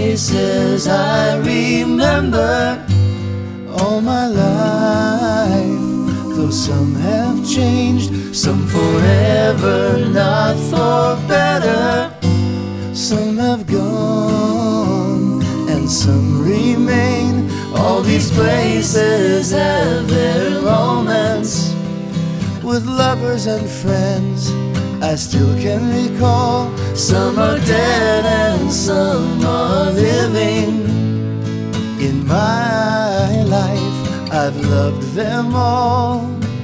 faces I remember all my life. Though some have changed, some forever, not for better. Some have gone and some remain. All these places have their moments. With lovers and friends I still can recall. Some are dead and some are living. In my life I've loved them all.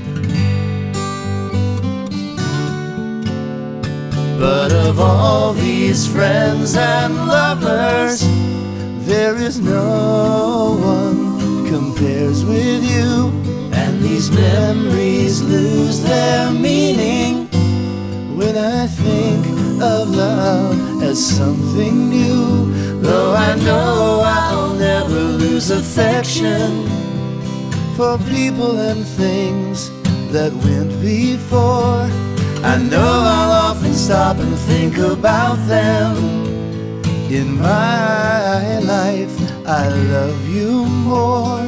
But of all these friends and lovers, there is no one compares with you. And these memories lose their meaning when I think of love as something new. Though I know I'll never lose affection for people and things that went before. I know I'll often stop and think about them. In my life I love you more.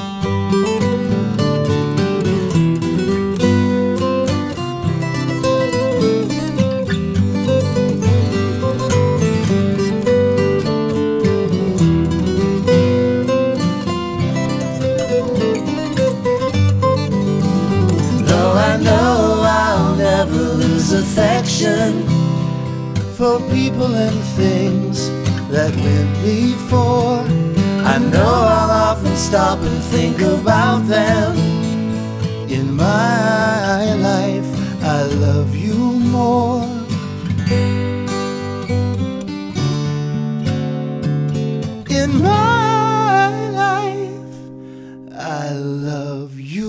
Affection for people and things that went before. I know I'll often stop and think about them. In my life I love you more. In my life I love you.